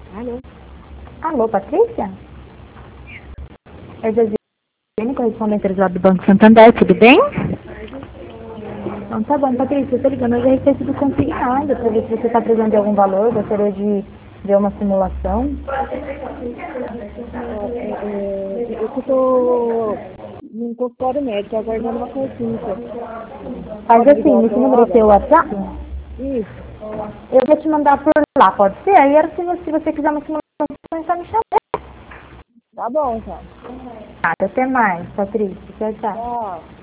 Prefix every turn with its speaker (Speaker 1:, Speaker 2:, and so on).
Speaker 1: Alô?
Speaker 2: Alô, Patrícia? É Josiane, correspondente lá do Banco Santander, tudo bem? Então tá bom, Patrícia, eu tô ligando hoje a respeito do consignado, para ver se você está precisando de algum valor, gostaria de ver uma simulação.
Speaker 1: Eu que tô num consultório médico, aguardando uma consulta.
Speaker 2: Faz
Speaker 1: Pode ligar
Speaker 2: assim,
Speaker 1: outra
Speaker 2: nesse número
Speaker 1: hora?
Speaker 2: seu WhatsApp,
Speaker 1: Isso,
Speaker 2: eu vou te mandar por lá, pode ser? Aí era se você quiser uma simulação, é só me chamar.
Speaker 1: tá bom, então.
Speaker 2: Até mais, Patrícia. Tchau, tchau.
Speaker 1: Tchau.